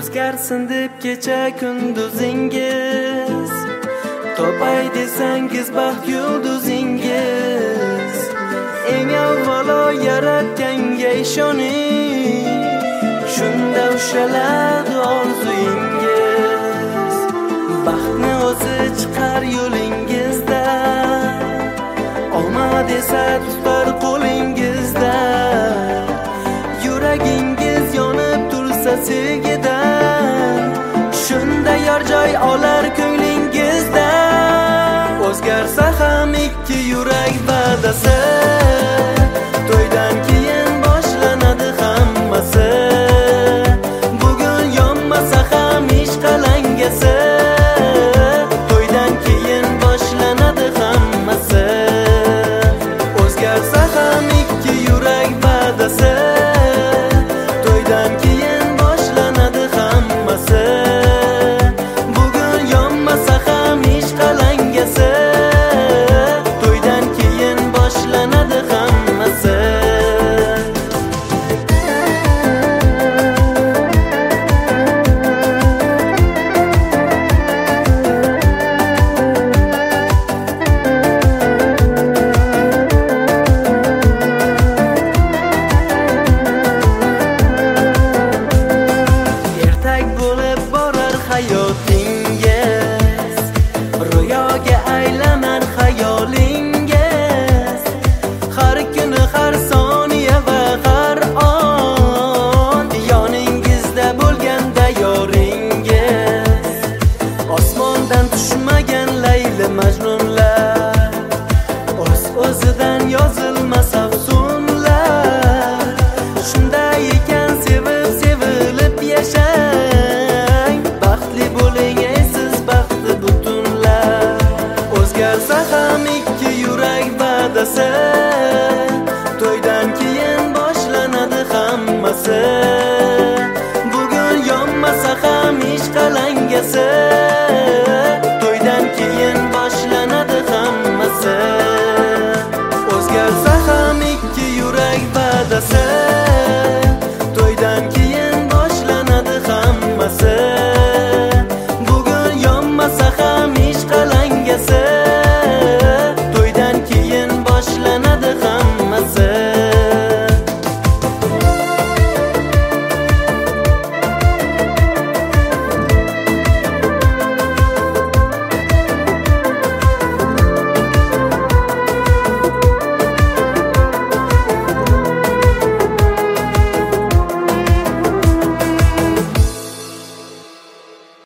o'zgarsin deb kecha kunduzingiz, topay desangiz baxt yulduzingiz. Eng avvalo yaratganga ishoning, shunda ushaladi orzuyingiz. Baxtni o'zi chiqar yo'lingizda, omad esa tutar qo'lingizda. Yuragingiz yonib tursa sevgidan, shunda yor joy olar ko'nglingizda. O'zgarsa ham ikki yurak va'dasi,